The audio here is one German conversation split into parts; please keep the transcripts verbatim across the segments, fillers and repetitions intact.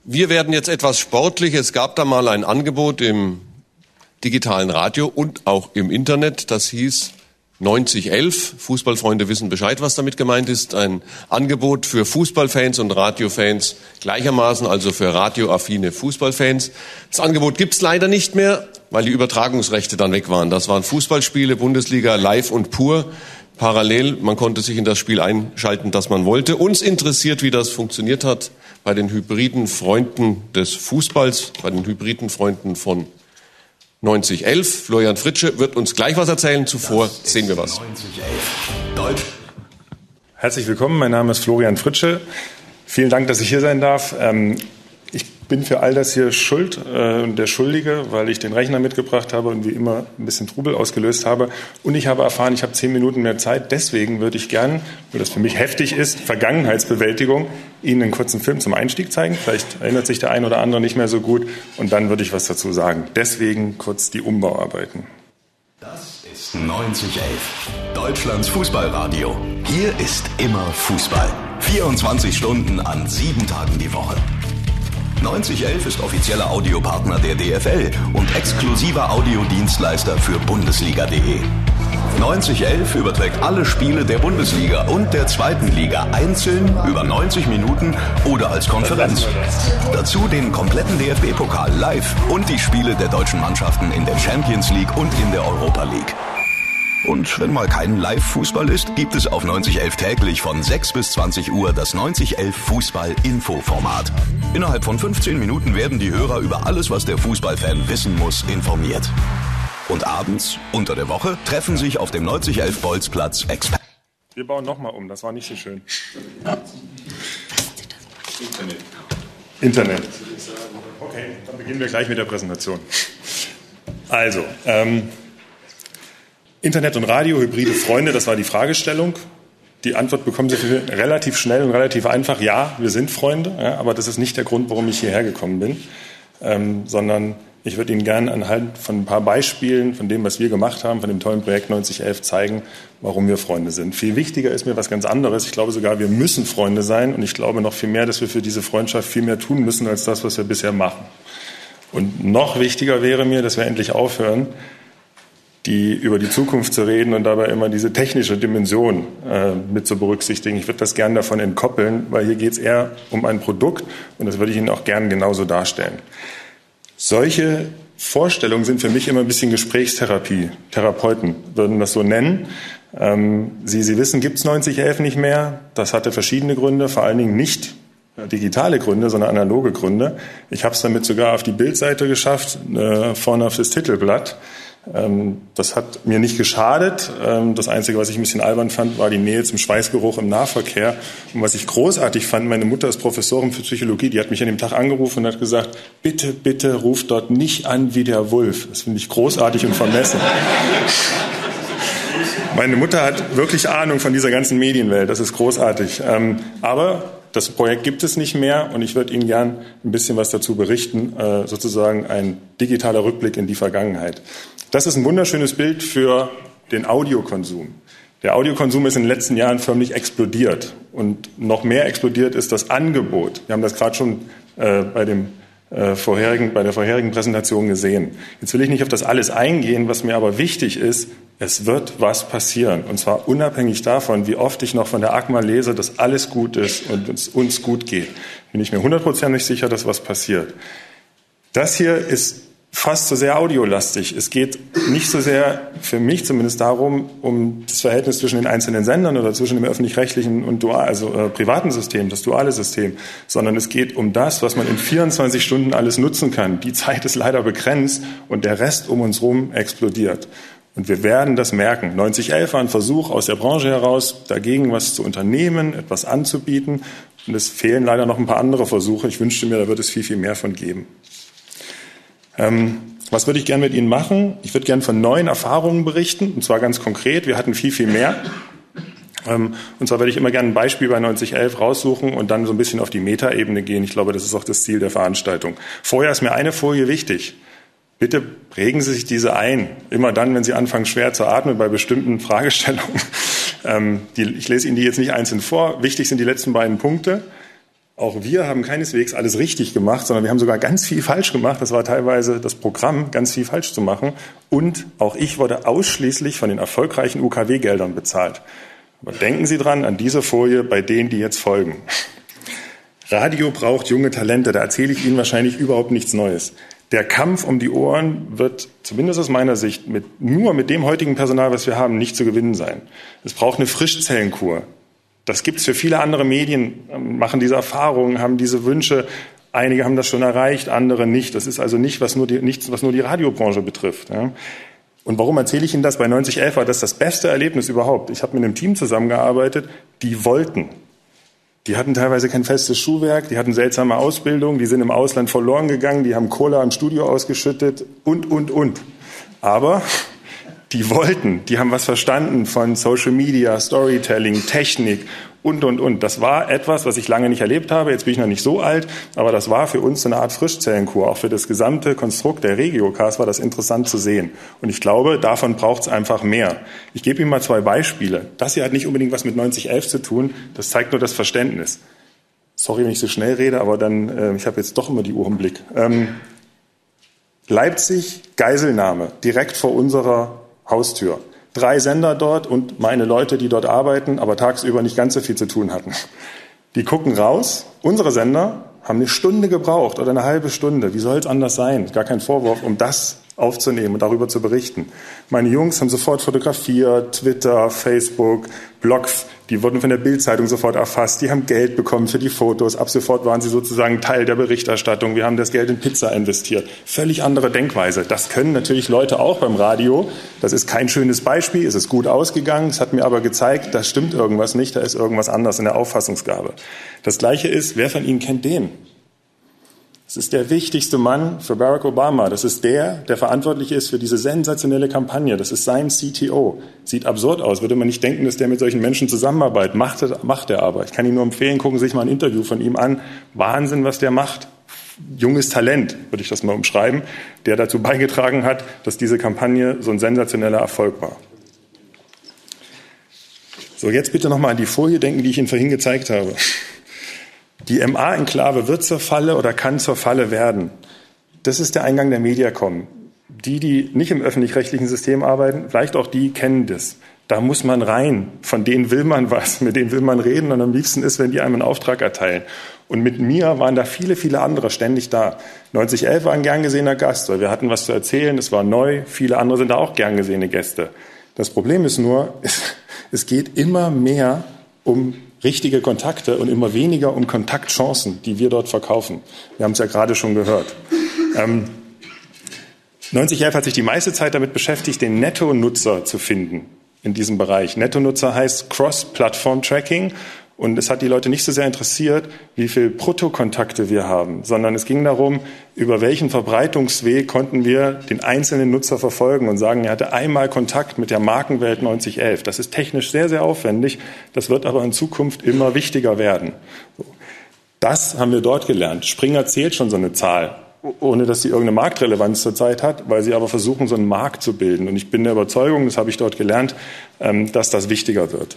Wir werden jetzt etwas sportlich. Es gab da mal ein Angebot im digitalen Radio und auch im Internet. Das hieß neunzig elf. Fußballfreunde wissen Bescheid, was damit gemeint ist. Ein Angebot für Fußballfans und Radiofans gleichermaßen, also für radioaffine Fußballfans. Das Angebot gibt's leider nicht mehr, weil die Übertragungsrechte dann weg waren. Das waren Fußballspiele, Bundesliga live und pur. Parallel, man konnte sich in das Spiel einschalten, das man wollte. Uns interessiert, wie das funktioniert hat bei den hybriden Freunden des Fußballs, bei den hybriden Freunden von neunzig elf. Florian Fritsche wird uns gleich was erzählen. Zuvor sehen wir was. Herzlich willkommen, mein Name ist Florian Fritsche. Vielen Dank, dass ich hier sein darf. Ich bin für all das hier schuld und äh, der Schuldige, weil ich den Rechner mitgebracht habe und wie immer ein bisschen Trubel ausgelöst habe. Und ich habe erfahren, ich habe zehn Minuten mehr Zeit. Deswegen würde ich gern, weil das für mich heftig ist, Vergangenheitsbewältigung, Ihnen einen kurzen Film zum Einstieg zeigen. Vielleicht erinnert sich der ein oder andere nicht mehr so gut. Und dann würde ich was dazu sagen. Deswegen kurz die Umbauarbeiten. Das ist neunzig elf, Deutschlands Fußballradio. Hier ist immer Fußball. vierundzwanzig Stunden an sieben Tagen die Woche. neunzig elf ist offizieller Audiopartner der D F L und exklusiver Audiodienstleister für Bundesliga punkt de. neunzig elf überträgt alle Spiele der Bundesliga und der zweiten Liga einzeln über neunzig Minuten oder als Konferenz. Dazu den kompletten D F B-Pokal live und die Spiele der deutschen Mannschaften in der Champions League und in der Europa League. Und wenn mal kein Live-Fußball ist, gibt es auf neunzig elf täglich von sechs bis zwanzig Uhr das neunzig elf Fußball-Info-Format. Innerhalb von fünfzehn Minuten werden die Hörer über alles, was der Fußballfan wissen muss, informiert. Und abends, unter der Woche, treffen sich auf dem neunzig elf Bolzplatz Experten. Wir bauen nochmal um, das war nicht so schön. Internet. Internet. Okay, dann beginnen wir gleich mit der Präsentation. Also, ähm... Internet und Radio, hybride Freunde, das war die Fragestellung. Die Antwort bekommen Sie relativ schnell und relativ einfach. Ja, wir sind Freunde, ja, aber das ist nicht der Grund, warum ich hierher gekommen bin, ähm, sondern ich würde Ihnen gerne anhand von ein paar Beispielen von dem, was wir gemacht haben, von dem tollen Projekt neunzig elf zeigen, warum wir Freunde sind. Viel wichtiger ist mir was ganz anderes. Ich glaube sogar, wir müssen Freunde sein und ich glaube noch viel mehr, dass wir für diese Freundschaft viel mehr tun müssen, als das, was wir bisher machen. Und noch wichtiger wäre mir, dass wir endlich aufhören, die über die Zukunft zu reden und dabei immer diese technische Dimension äh, mit zu berücksichtigen. Ich würde das gerne davon entkoppeln, weil hier geht es eher um ein Produkt und das würde ich Ihnen auch gerne genauso darstellen. Solche Vorstellungen sind für mich immer ein bisschen Gesprächstherapie. Therapeuten würden das so nennen. Ähm, Sie, Sie wissen, gibt es neunzig elf nicht mehr. Das hatte verschiedene Gründe, vor allen Dingen nicht digitale Gründe, sondern analoge Gründe. Ich habe es damit sogar auf die Bildseite geschafft, äh, vorne auf das Titelblatt. Das hat mir nicht geschadet. Das Einzige, was ich ein bisschen albern fand, war die Nähe zum Schweißgeruch im Nahverkehr. Und was ich großartig fand, meine Mutter ist Professorin für Psychologie, die hat mich an dem Tag angerufen und hat gesagt, bitte, bitte ruf dort nicht an wie der Wulff. Das finde ich großartig und vermessen. Meine Mutter hat wirklich Ahnung von dieser ganzen Medienwelt. Das ist großartig. Aber das Projekt gibt es nicht mehr und ich würde Ihnen gern ein bisschen was dazu berichten, sozusagen ein digitaler Rückblick in die Vergangenheit. Das ist ein wunderschönes Bild für den Audiokonsum. Der Audiokonsum ist in den letzten Jahren förmlich explodiert und noch mehr explodiert ist das Angebot. Wir haben das gerade schon äh, bei, dem, äh, vorherigen, bei der vorherigen Präsentation gesehen. Jetzt will ich nicht auf das alles eingehen, was mir aber wichtig ist, es wird was passieren. Und zwar unabhängig davon, wie oft ich noch von der A C M A lese, dass alles gut ist und es uns gut geht. Bin ich mir hundertprozentig sicher, dass was passiert. Das hier ist fast so sehr audiolastig. Es geht nicht so sehr, für mich zumindest, darum, um das Verhältnis zwischen den einzelnen Sendern oder zwischen dem öffentlich-rechtlichen und dual, also äh, privaten System, das duale System, sondern es geht um das, was man in vierundzwanzig Stunden alles nutzen kann. Die Zeit ist leider begrenzt und der Rest um uns herum explodiert. Und wir werden das merken. neunzig elf war ein Versuch aus der Branche heraus, dagegen was zu unternehmen, etwas anzubieten. Und es fehlen leider noch ein paar andere Versuche. Ich wünschte mir, da wird es viel, viel mehr von geben. Ähm, was würde ich gerne mit Ihnen machen? Ich würde gerne von neuen Erfahrungen berichten, und zwar ganz konkret. Wir hatten viel, viel mehr. Ähm, und zwar würde ich immer gerne ein Beispiel bei neunzig elf raussuchen und dann so ein bisschen auf die Metaebene gehen. Ich glaube, das ist auch das Ziel der Veranstaltung. Vorher ist mir eine Folie wichtig. Bitte prägen Sie sich diese ein. Immer dann, wenn Sie anfangen, schwer zu atmen bei bestimmten Fragestellungen. Ähm, die, ich lese Ihnen die jetzt nicht einzeln vor. Wichtig sind die letzten beiden Punkte. Auch wir haben keineswegs alles richtig gemacht, sondern wir haben sogar ganz viel falsch gemacht. Das war teilweise das Programm, ganz viel falsch zu machen. Und auch ich wurde ausschließlich von den erfolgreichen U K W-Geldern bezahlt. Aber denken Sie dran an diese Folie bei denen, die jetzt folgen. Radio braucht junge Talente. Da erzähle ich Ihnen wahrscheinlich überhaupt nichts Neues. Der Kampf um die Ohren wird, zumindest aus meiner Sicht, mit, nur mit dem heutigen Personal, was wir haben, nicht zu gewinnen sein. Es braucht eine Frischzellenkur. Das gibt es für viele andere Medien, machen diese Erfahrungen, haben diese Wünsche. Einige haben das schon erreicht, andere nicht. Das ist also nicht, was nur die, nichts, was nur die Radiobranche betrifft. Ja. Und warum erzähle ich Ihnen das? Bei neunzig elf war das das beste Erlebnis überhaupt. Ich habe mit einem Team zusammengearbeitet, die wollten. Die hatten teilweise kein festes Schuhwerk, die hatten seltsame Ausbildung, die sind im Ausland verloren gegangen, die haben Cola im Studio ausgeschüttet und, und, und. Aber die wollten, die haben was verstanden von Social Media, Storytelling, Technik und, und, und. Das war etwas, was ich lange nicht erlebt habe. Jetzt bin ich noch nicht so alt, aber das war für uns so eine Art Frischzellenkur. Auch für das gesamte Konstrukt der Regiocast war das interessant zu sehen. Und ich glaube, davon braucht es einfach mehr. Ich gebe Ihnen mal zwei Beispiele. Das hier hat nicht unbedingt was mit neunzig elf zu tun. Das zeigt nur das Verständnis. Sorry, wenn ich so schnell rede, aber dann, äh, ich habe jetzt doch immer die Uhr im Blick. Ähm, Leipzig, Geiselnahme, direkt vor unserer Haustür. Drei Sender dort und meine Leute, die dort arbeiten, aber tagsüber nicht ganz so viel zu tun hatten. Die gucken raus. Unsere Sender haben eine Stunde gebraucht oder eine halbe Stunde. Wie soll es anders sein? Gar kein Vorwurf, um das aufzunehmen und darüber zu berichten. Meine Jungs haben sofort fotografiert, Twitter, Facebook, Blogs, die wurden von der Bild-Zeitung sofort erfasst, die haben Geld bekommen für die Fotos, ab sofort waren sie sozusagen Teil der Berichterstattung, wir haben das Geld in Pizza investiert. Völlig andere Denkweise. Das können natürlich Leute auch beim Radio. Das ist kein schönes Beispiel, es ist gut ausgegangen, es hat mir aber gezeigt, da stimmt irgendwas nicht, da ist irgendwas anders in der Auffassungsgabe. Das Gleiche ist, wer von Ihnen kennt den? Es ist der wichtigste Mann für Barack Obama. Das ist der, der verantwortlich ist für diese sensationelle Kampagne. Das ist sein C T O. Sieht absurd aus. Würde man nicht denken, dass der mit solchen Menschen zusammenarbeitet. Macht, macht er aber. Ich kann Ihnen nur empfehlen, gucken Sie sich mal ein Interview von ihm an. Wahnsinn, was der macht. Junges Talent, würde ich das mal umschreiben, der dazu beigetragen hat, dass diese Kampagne so ein sensationeller Erfolg war. So, jetzt bitte noch mal an die Folie denken, die ich Ihnen vorhin gezeigt habe. Die M A-Enklave wird zur Falle oder kann zur Falle werden. Das ist der Eingang der Mediacom. Die, die nicht im öffentlich-rechtlichen System arbeiten, vielleicht auch die kennen das. Da muss man rein. Von denen will man was, mit denen will man reden. Und am liebsten ist, wenn die einem einen Auftrag erteilen. Und mit mir waren da viele, viele andere ständig da. neunzig elf war ein gern gesehener Gast, weil wir hatten was zu erzählen. Es war neu. Viele andere sind da auch gern gesehene Gäste. Das Problem ist nur, es, es geht immer mehr um richtige Kontakte und immer weniger um Kontaktchancen, die wir dort verkaufen. Wir haben es ja gerade schon gehört. Ähm, neunzig elf hat sich die meiste Zeit damit beschäftigt, den Netto-Nutzer zu finden in diesem Bereich. Netto-Nutzer heißt Cross-Plattform-Tracking. Und es hat die Leute nicht so sehr interessiert, wie viel Bruttokontakte wir haben, sondern es ging darum, über welchen Verbreitungsweg konnten wir den einzelnen Nutzer verfolgen und sagen, er hatte einmal Kontakt mit der Markenwelt neunzig elf. Das ist technisch sehr, sehr aufwendig. Das wird aber in Zukunft immer wichtiger werden. Das haben wir dort gelernt. Springer zählt schon so eine Zahl, ohne dass sie irgendeine Marktrelevanz zurzeit hat, weil sie aber versuchen, so einen Markt zu bilden. Und ich bin der Überzeugung, das habe ich dort gelernt, dass das wichtiger wird.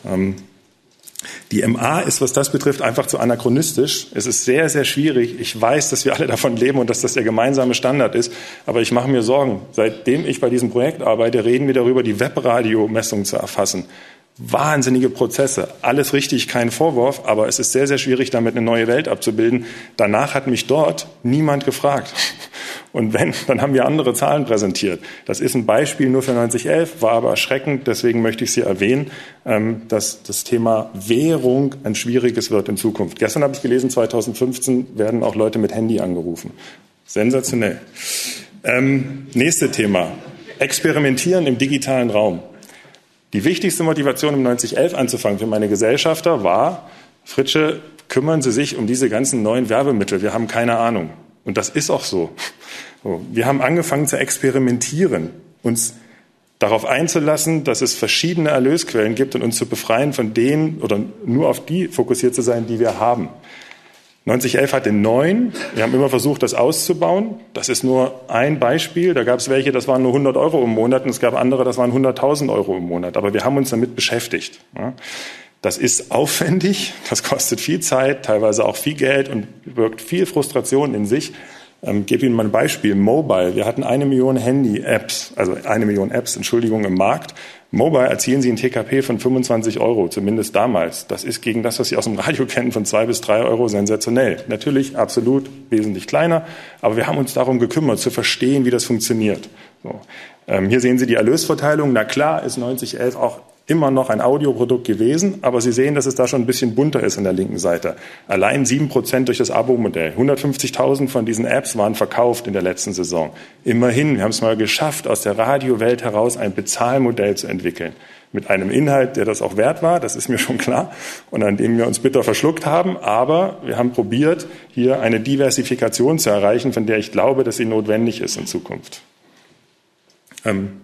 Die M A ist, was das betrifft, einfach zu anachronistisch. Es ist sehr, sehr schwierig. Ich weiß, dass wir alle davon leben und dass das der gemeinsame Standard ist. Aber ich mache mir Sorgen. Seitdem ich bei diesem Projekt arbeite, reden wir darüber, die Webradio-Messung zu erfassen. Wahnsinnige Prozesse. Alles richtig, kein Vorwurf. Aber es ist sehr, sehr schwierig, damit eine neue Welt abzubilden. Danach hat mich dort niemand gefragt. Und wenn, dann haben wir andere Zahlen präsentiert. Das ist ein Beispiel nur für neunzig elf, war aber erschreckend. Deswegen möchte ich Sie erwähnen, dass das Thema Währung ein schwieriges wird in Zukunft. Gestern habe ich gelesen, zweitausendfünfzehn werden auch Leute mit Handy angerufen. Sensationell. Ähm, nächste Thema. Experimentieren im digitalen Raum. Die wichtigste Motivation, um neunzig elf anzufangen für meine Gesellschafter war, Fritsche, kümmern Sie sich um diese ganzen neuen Werbemittel. Wir haben keine Ahnung. Und das ist auch so. Wir haben angefangen zu experimentieren, uns darauf einzulassen, dass es verschiedene Erlösquellen gibt und uns zu befreien von denen oder nur auf die fokussiert zu sein, die wir haben. neunzig elf hatte neun. Wir haben immer versucht, das auszubauen. Das ist nur ein Beispiel. Da gab es welche, das waren nur hundert Euro im Monat und es gab andere, das waren hunderttausend Euro im Monat. Aber wir haben uns damit beschäftigt. Das ist aufwendig, das kostet viel Zeit, teilweise auch viel Geld und birgt viel Frustration in sich. Ähm, gebe Ihnen mal ein Beispiel. Mobile. Wir hatten eine Million Handy-Apps, also eine Million Apps, Entschuldigung, im Markt. Mobile erzielen Sie ein T K P von fünfundzwanzig Euro, zumindest damals. Das ist gegen das, was Sie aus dem Radio kennen, von zwei bis drei Euro sensationell. Natürlich absolut wesentlich kleiner, aber wir haben uns darum gekümmert, zu verstehen, wie das funktioniert. So. Ähm, hier sehen Sie die Erlösverteilung. Na klar ist neunzig elf auch immer noch ein Audioprodukt gewesen, aber Sie sehen, dass es da schon ein bisschen bunter ist an der linken Seite. Allein sieben Prozent durch das Abo-Modell. hundertfünfzigtausend von diesen Apps waren verkauft in der letzten Saison. Immerhin, wir haben es mal geschafft, aus der Radiowelt heraus ein Bezahlmodell zu entwickeln. Mit einem Inhalt, der das auch wert war, das ist mir schon klar, und an dem wir uns bitter verschluckt haben. Aber wir haben probiert, hier eine Diversifikation zu erreichen, von der ich glaube, dass sie notwendig ist in Zukunft. Ähm,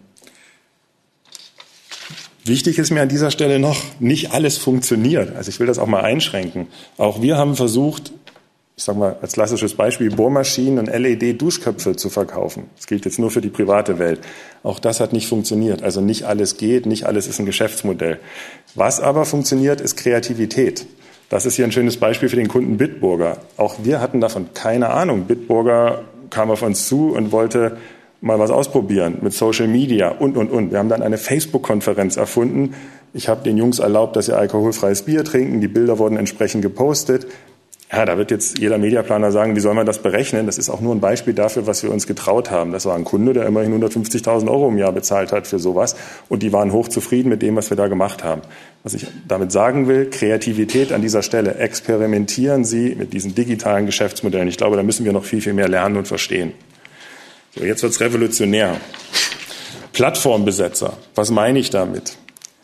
Wichtig ist mir an dieser Stelle noch, nicht alles funktioniert. Also ich will das auch mal einschränken. Auch wir haben versucht, ich sage mal als klassisches Beispiel, Bohrmaschinen und L E D-Duschköpfe zu verkaufen. Das gilt jetzt nur für die private Welt. Auch das hat nicht funktioniert. Also nicht alles geht, nicht alles ist ein Geschäftsmodell. Was aber funktioniert, ist Kreativität. Das ist hier ein schönes Beispiel für den Kunden Bitburger. Auch wir hatten davon keine Ahnung. Bitburger kam auf uns zu und wollte mal was ausprobieren mit Social Media und, und, und. Wir haben dann eine Facebook-Konferenz erfunden. Ich habe den Jungs erlaubt, dass sie alkoholfreies Bier trinken. Die Bilder wurden entsprechend gepostet. Ja, da wird jetzt jeder Mediaplaner sagen, wie soll man das berechnen? Das ist auch nur ein Beispiel dafür, was wir uns getraut haben. Das war ein Kunde, der immerhin hundertfünfzigtausend Euro im Jahr bezahlt hat für sowas. Und die waren hochzufrieden mit dem, was wir da gemacht haben. Was ich damit sagen will, Kreativität an dieser Stelle. Experimentieren Sie mit diesen digitalen Geschäftsmodellen. Ich glaube, da müssen wir noch viel, viel mehr lernen und verstehen. So, jetzt wird's revolutionär. Plattformbesetzer. Was meine ich damit?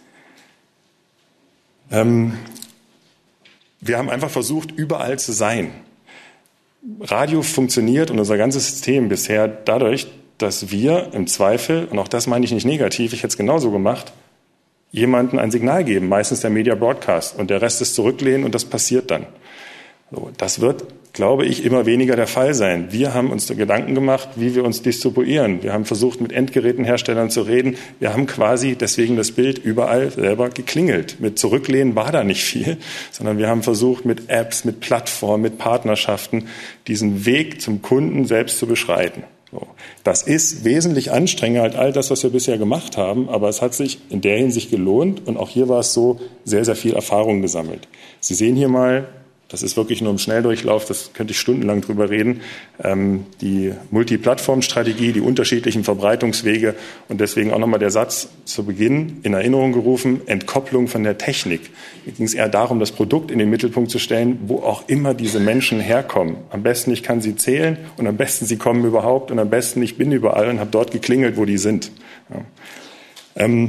Ähm, wir haben einfach versucht, überall zu sein. Radio funktioniert und unser ganzes System bisher dadurch, dass wir im Zweifel, und auch das meine ich nicht negativ, ich hätte es genauso gemacht, jemandem ein Signal geben, meistens der Media Broadcast, und der Rest ist zurücklehnen und das passiert dann. So, das wird, glaube ich, immer weniger der Fall sein. Wir haben uns da Gedanken gemacht, wie wir uns distribuieren. Wir haben versucht, mit Endgerätenherstellern zu reden. Wir haben quasi, deswegen das Bild, überall selber geklingelt. Mit Zurücklehnen war da nicht viel, sondern wir haben versucht, mit Apps, mit Plattformen, mit Partnerschaften diesen Weg zum Kunden selbst zu beschreiten. So. Das ist wesentlich anstrengender als all das, was wir bisher gemacht haben, aber es hat sich in der Hinsicht gelohnt und auch hier war es so, sehr, sehr viel Erfahrung gesammelt. Sie sehen hier mal, das ist wirklich nur im Schnelldurchlauf, das könnte ich stundenlang drüber reden, ähm, die Multiplattform-Strategie, die unterschiedlichen Verbreitungswege und deswegen auch nochmal der Satz zu Beginn in Erinnerung gerufen, Entkopplung von der Technik. Mir ging es eher darum, das Produkt in den Mittelpunkt zu stellen, wo auch immer diese Menschen herkommen. Am besten, ich kann sie zählen und am besten, sie kommen überhaupt und am besten, ich bin überall und habe dort geklingelt, wo die sind. Ja. Ähm,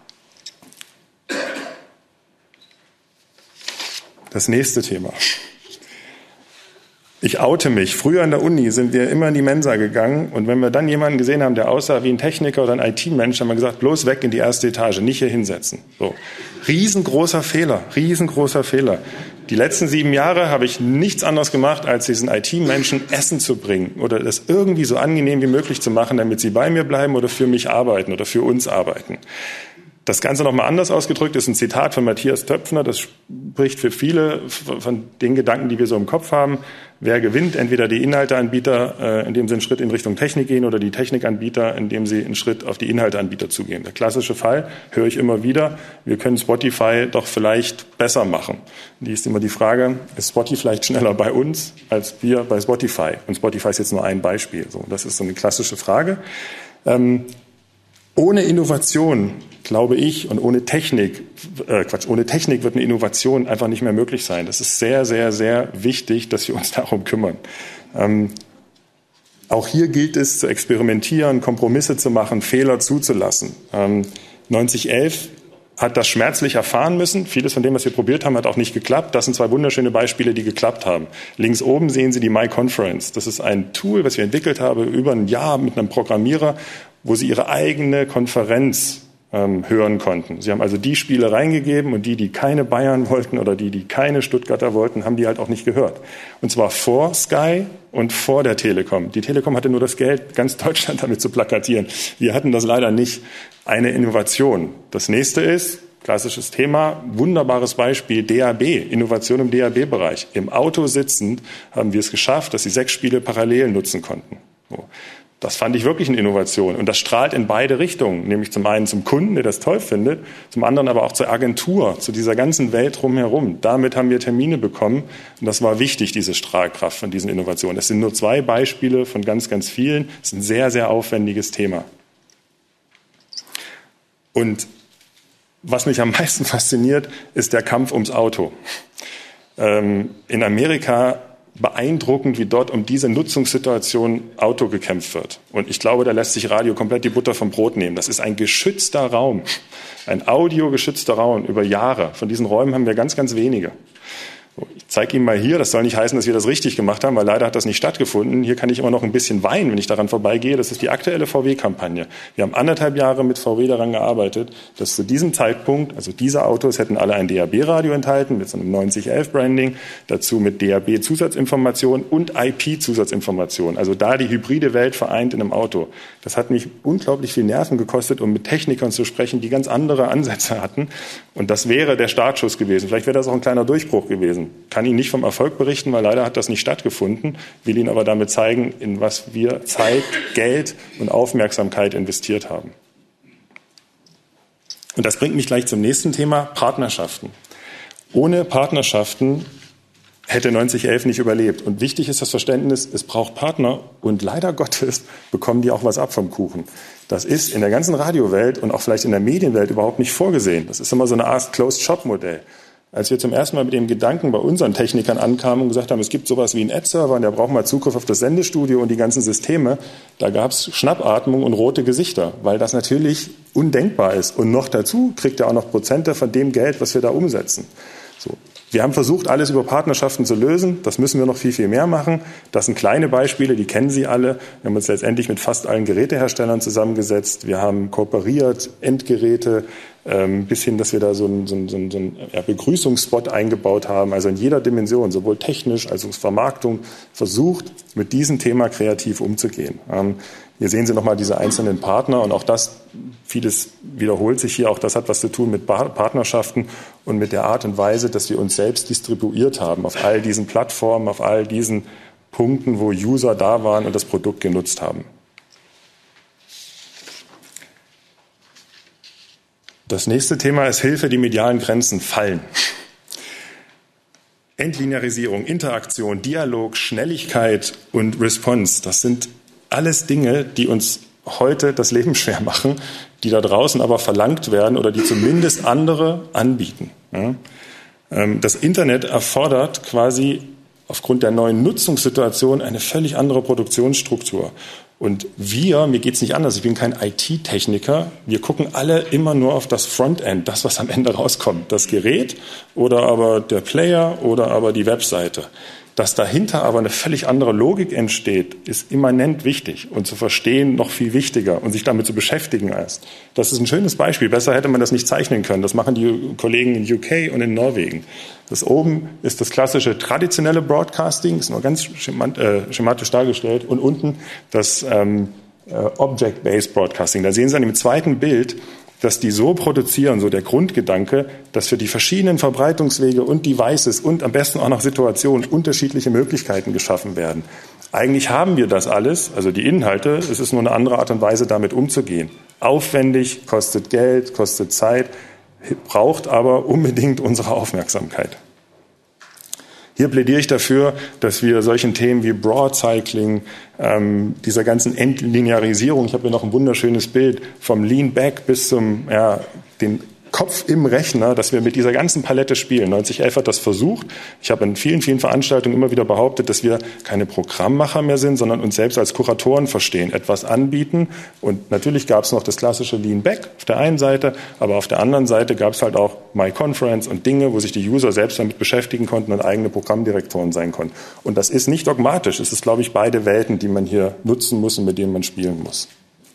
Das nächste Thema. Ich oute mich. Früher in der Uni sind wir immer in die Mensa gegangen und wenn wir dann jemanden gesehen haben, der aussah wie ein Techniker oder ein I T-Mensch, haben wir gesagt, bloß weg in die erste Etage, nicht hier hinsetzen. So. Riesengroßer Fehler, riesengroßer Fehler. Die letzten sieben Jahre habe ich nichts anderes gemacht, als diesen I T-Menschen Essen zu bringen oder das irgendwie so angenehm wie möglich zu machen, damit sie bei mir bleiben oder für mich arbeiten oder für uns arbeiten. Das Ganze nochmal anders ausgedrückt ist ein Zitat von Matthias Töpfner. Das spricht für viele von den Gedanken, die wir so im Kopf haben. Wer gewinnt? Entweder die Inhalteanbieter, indem sie einen Schritt in Richtung Technik gehen, oder die Technikanbieter, indem sie einen Schritt auf die Inhalteanbieter zugehen. Der klassische Fall, höre ich immer wieder, wir können Spotify doch vielleicht besser machen. Die ist immer die Frage, ist Spotify vielleicht schneller bei uns als wir bei Spotify? Und Spotify ist jetzt nur ein Beispiel. So, das ist so eine klassische Frage. Ähm, Ohne Innovation, glaube ich, und ohne Technik, äh, Quatsch, ohne Technik wird eine Innovation einfach nicht mehr möglich sein. Das ist sehr, sehr, sehr wichtig, dass wir uns darum kümmern. Ähm, auch hier gilt es zu experimentieren, Kompromisse zu machen, Fehler zuzulassen. Ähm, neunzig elf hat das schmerzlich erfahren müssen. Vieles von dem, was wir probiert haben, hat auch nicht geklappt. Das sind zwei wunderschöne Beispiele, die geklappt haben. Links oben sehen Sie die MyConference. Das ist ein Tool, was wir entwickelt haben über ein Jahr mit einem Programmierer, wo Sie Ihre eigene Konferenz ähm, hören konnten. Sie haben also die Spiele reingegeben und die, die keine Bayern wollten oder die, die keine Stuttgarter wollten, haben die halt auch nicht gehört. Und zwar vor Sky und vor der Telekom. Die Telekom hatte nur das Geld, ganz Deutschland damit zu plakatieren. Wir hatten das leider nicht. Eine Innovation. Das nächste ist, Klassisches Thema, wunderbares Beispiel, D A B, Innovation im D A B-Bereich. Im Auto sitzend haben wir es geschafft, dass sie sechs Spiele parallel nutzen konnten. So. Das fand ich wirklich eine Innovation. Und das strahlt in beide Richtungen, nämlich zum einen zum Kunden, der das toll findet, zum anderen aber auch zur Agentur, zu dieser ganzen Welt drumherum. Damit haben wir Termine bekommen. Und das war wichtig, diese Strahlkraft von diesen Innovationen. Das sind nur zwei Beispiele von ganz, ganz vielen. Das ist ein sehr, sehr aufwendiges Thema. Und was mich am meisten fasziniert, ist der Kampf ums Auto. Ähm, in Amerika beeindruckend, wie dort um diese Nutzungssituation Auto gekämpft wird. Und ich glaube, da lässt sich Radio komplett die Butter vom Brot nehmen. Das ist ein geschützter Raum, ein audiogeschützter Raum über Jahre. Von diesen Räumen haben wir ganz, ganz wenige. Ich zeige Ihnen mal hier, das soll nicht heißen, dass wir das richtig gemacht haben, weil leider hat das nicht stattgefunden. Hier kann ich immer noch ein bisschen weinen, wenn ich daran vorbeigehe. Das ist die aktuelle V W-Kampagne. Wir haben anderthalb Jahre mit V W daran gearbeitet, dass zu diesem Zeitpunkt, also diese Autos hätten alle ein D A B-Radio enthalten, mit so einem neunzig elf Branding, dazu mit D A B-Zusatzinformation und I P-Zusatzinformation. Also da die hybride Welt vereint in einem Auto. Das hat mich unglaublich viel Nerven gekostet, um mit Technikern zu sprechen, die ganz andere Ansätze hatten. Und das wäre der Startschuss gewesen. Vielleicht wäre das auch ein kleiner Durchbruch gewesen. Kann Ihnen nicht vom Erfolg berichten, weil leider hat das nicht stattgefunden, will Ihnen aber damit zeigen, in was wir Zeit, Geld und Aufmerksamkeit investiert haben. Und das bringt mich gleich zum nächsten Thema, Partnerschaften. Ohne Partnerschaften hätte neunzig elf nicht überlebt. Und wichtig ist das Verständnis, es braucht Partner und leider Gottes bekommen die auch was ab vom Kuchen. Das ist in der ganzen Radiowelt und auch vielleicht in der Medienwelt überhaupt nicht vorgesehen. Das ist immer so eine Art Closed-Shop-Modell. Als wir zum ersten Mal mit dem Gedanken bei unseren Technikern ankamen und gesagt haben, es gibt sowas wie einen Ad-Server und der braucht mal Zugriff auf das Sendestudio und die ganzen Systeme, da gab es Schnappatmung und rote Gesichter, weil das natürlich undenkbar ist. Und noch dazu kriegt er auch noch Prozente von dem Geld, was wir da umsetzen. So. Wir haben versucht, alles über Partnerschaften zu lösen. Das müssen wir noch viel, viel mehr machen. Das sind kleine Beispiele, die kennen Sie alle. Wir haben uns letztendlich mit fast allen Geräteherstellern zusammengesetzt. Wir haben kooperiert, Endgeräte, ähm, bis hin, dass wir da so einen, so einen, so einen, so einen ja, Begrüßungsspot eingebaut haben. Also in jeder Dimension, sowohl technisch als auch Vermarktung, versucht, mit diesem Thema kreativ umzugehen. Ähm, Hier sehen Sie nochmal diese einzelnen Partner und auch das, vieles wiederholt sich hier, auch das hat was zu tun mit Partnerschaften und mit der Art und Weise, dass wir uns selbst distribuiert haben auf all diesen Plattformen, auf all diesen Punkten, wo User da waren und das Produkt genutzt haben. Das nächste Thema ist Hilfe, die medialen Grenzen fallen. Entlinearisierung, Interaktion, Dialog, Schnelligkeit und Response, das sind alles Dinge, die uns heute das Leben schwer machen, die da draußen aber verlangt werden oder die zumindest andere anbieten. Das Internet erfordert quasi aufgrund der neuen Nutzungssituation eine völlig andere Produktionsstruktur. Und wir, mir geht's nicht anders, ich bin kein I T-Techniker, wir gucken alle immer nur auf das Frontend, das, was am Ende rauskommt. Das Gerät oder aber der Player oder aber die Webseite. Dass dahinter aber eine völlig andere Logik entsteht, ist immanent wichtig und zu verstehen noch viel wichtiger und sich damit zu beschäftigen erst. Das ist ein schönes Beispiel. Besser hätte man das nicht zeichnen können. Das machen die Kollegen in U K und in Norwegen. Das oben ist das klassische traditionelle Broadcasting, ist nur ganz schematisch dargestellt, und unten das ähm, Object-Based Broadcasting. Da sehen Sie dann im zweiten Bild, dass die so produzieren, so der Grundgedanke, dass für die verschiedenen Verbreitungswege und Devices und am besten auch nach Situationen unterschiedliche Möglichkeiten geschaffen werden. Eigentlich haben wir das alles, also die Inhalte, es ist nur eine andere Art und Weise, damit umzugehen. Aufwendig, kostet Geld, kostet Zeit, braucht aber unbedingt unsere Aufmerksamkeit. Hier plädiere ich dafür, dass wir solchen Themen wie Broadcycling, ähm, dieser ganzen Entlinearisierung, ich habe hier noch ein wunderschönes Bild vom Lean Back bis zum ja, den Kopf im Rechner, dass wir mit dieser ganzen Palette spielen. neunzig elf hat das versucht. Ich habe in vielen, vielen Veranstaltungen immer wieder behauptet, dass wir keine Programmmacher mehr sind, sondern uns selbst als Kuratoren verstehen, etwas anbieten. Und natürlich gab es noch das klassische Lean Back auf der einen Seite, aber auf der anderen Seite gab es halt auch MyConference und Dinge, wo sich die User selbst damit beschäftigen konnten und eigene Programmdirektoren sein konnten. Und das ist nicht dogmatisch. Es ist, glaube ich, beide Welten, die man hier nutzen muss und mit denen man spielen muss.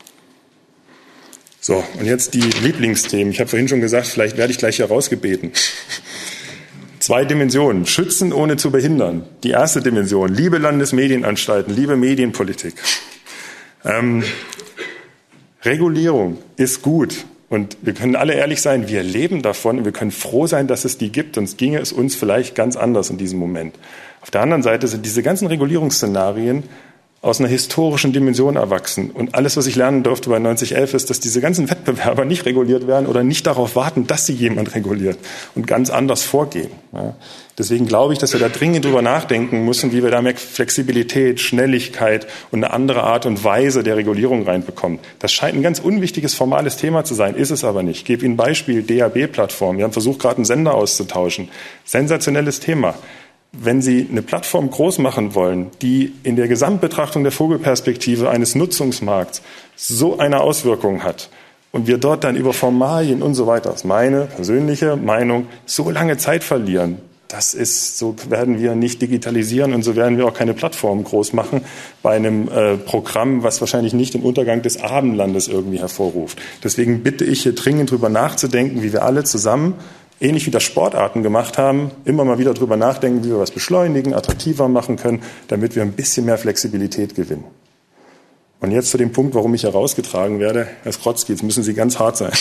So, und jetzt die Lieblingsthemen. Ich habe vorhin schon gesagt, vielleicht werde ich gleich hier rausgebeten. Zwei Dimensionen. Schützen ohne zu behindern. Die erste Dimension. Liebe Landesmedienanstalten, liebe Medienpolitik. Ähm, Regulierung ist gut, Und wir können alle ehrlich sein, wir leben davon und wir können froh sein, dass es die gibt, sonst ginge es uns vielleicht ganz anders in diesem Moment. Auf der anderen Seite sind diese ganzen Regulierungsszenarien aus einer historischen Dimension erwachsen. Und alles, was ich lernen durfte bei neunzig elf, ist, dass diese ganzen Wettbewerber nicht reguliert werden oder nicht darauf warten, dass sie jemand reguliert und ganz anders vorgehen. Ja. Deswegen glaube ich, dass wir da dringend drüber nachdenken müssen, wie wir da mehr Flexibilität, Schnelligkeit und eine andere Art und Weise der Regulierung reinbekommen. Das scheint ein ganz unwichtiges, formales Thema zu sein, ist es aber nicht. Ich gebe Ihnen ein Beispiel, D A B-Plattform. Wir haben versucht, gerade einen Sender auszutauschen. Sensationelles Thema. Wenn Sie eine Plattform groß machen wollen, die in der Gesamtbetrachtung der Vogelperspektive eines Nutzungsmarkts so eine Auswirkung hat und wir dort dann über Formalien und so weiter, das ist meine persönliche Meinung, so lange Zeit verlieren, das ist, so werden wir nicht digitalisieren und so werden wir auch keine Plattform groß machen bei einem äh, Programm, was wahrscheinlich nicht den Untergang des Abendlandes irgendwie hervorruft. Deswegen bitte ich hier dringend drüber nachzudenken, wie wir alle zusammen, ähnlich wie das Sportarten gemacht haben, immer mal wieder drüber nachdenken, wie wir was beschleunigen, attraktiver machen können, damit wir ein bisschen mehr Flexibilität gewinnen. Und jetzt zu dem Punkt, warum ich herausgetragen werde. Herr Skrotzki, jetzt müssen Sie ganz hart sein.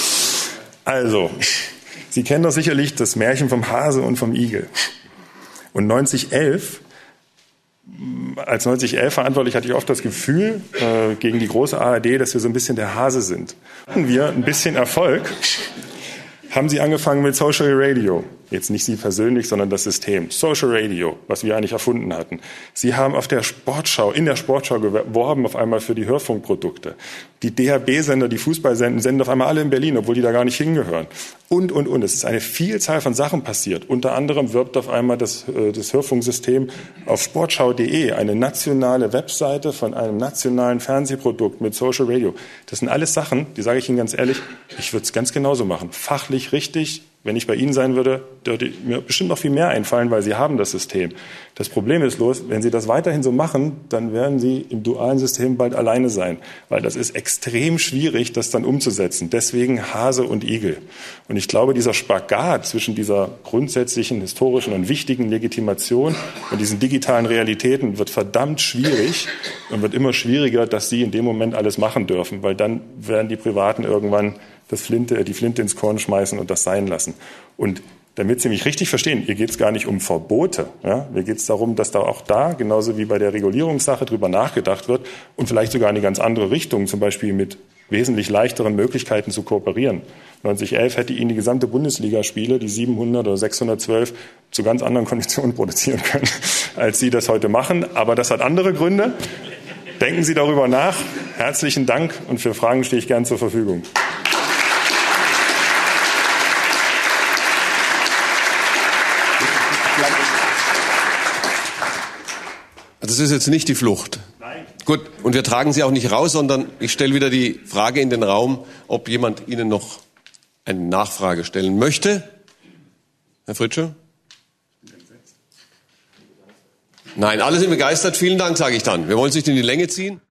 Also, Sie kennen doch sicherlich das Märchen vom Hase und vom Igel. Und neunzig elf, als neunzig elf verantwortlich, hatte ich oft das Gefühl, äh, gegen die große A R D, dass wir so ein bisschen der Hase sind. Hatten wir ein bisschen Erfolg, haben Sie angefangen mit Social Radio. Jetzt nicht Sie persönlich, sondern das System. Social Radio, was wir eigentlich erfunden hatten. Sie haben auf der Sportschau, in der Sportschau geworben auf einmal für die Hörfunkprodukte. Die D H B-Sender, die Fußball senden, senden auf einmal alle in Berlin, obwohl die da gar nicht hingehören. Und, und, und. Es ist eine Vielzahl von Sachen passiert. Unter anderem wirbt auf einmal das, das Hörfunksystem auf sportschau punkt de, eine nationale Webseite von einem nationalen Fernsehprodukt mit Social Radio. Das sind alles Sachen, die sage ich Ihnen ganz ehrlich, ich würde es ganz genauso machen. Fachlich richtig. Wenn ich bei Ihnen sein würde, würde mir bestimmt noch viel mehr einfallen, weil Sie haben das System. Das Problem ist los, wenn Sie das weiterhin so machen, dann werden Sie im dualen System bald alleine sein, weil das ist extrem schwierig, das dann umzusetzen. Deswegen Hase und Igel. Und ich glaube, dieser Spagat zwischen dieser grundsätzlichen, historischen und wichtigen Legitimation und diesen digitalen Realitäten wird verdammt schwierig und wird immer schwieriger, dass Sie in dem Moment alles machen dürfen, weil dann werden die Privaten irgendwann das Flinte, die Flinte ins Korn schmeißen und das sein lassen. Und damit Sie mich richtig verstehen, hier geht es gar nicht um Verbote. Ja? Mir geht es darum, dass da auch da, genauso wie bei der Regulierungssache, drüber nachgedacht wird und vielleicht sogar in eine ganz andere Richtung, zum Beispiel mit wesentlich leichteren Möglichkeiten zu kooperieren. neunzig elf hätte Ihnen die gesamte Bundesligaspiele, die siebenhundert oder sechshundertzwölf, zu ganz anderen Konditionen produzieren können, als Sie das heute machen. Aber das hat andere Gründe. Denken Sie darüber nach. Herzlichen Dank und für Fragen stehe ich gern zur Verfügung. Das ist jetzt nicht die Flucht. Nein. Gut, und wir tragen Sie auch nicht raus, sondern ich stelle wieder die Frage in den Raum, ob jemand Ihnen noch eine Nachfrage stellen möchte. Herr Fritsche? Nein, alle sind begeistert. Vielen Dank, sage ich dann. Wir wollen es nicht in die Länge ziehen.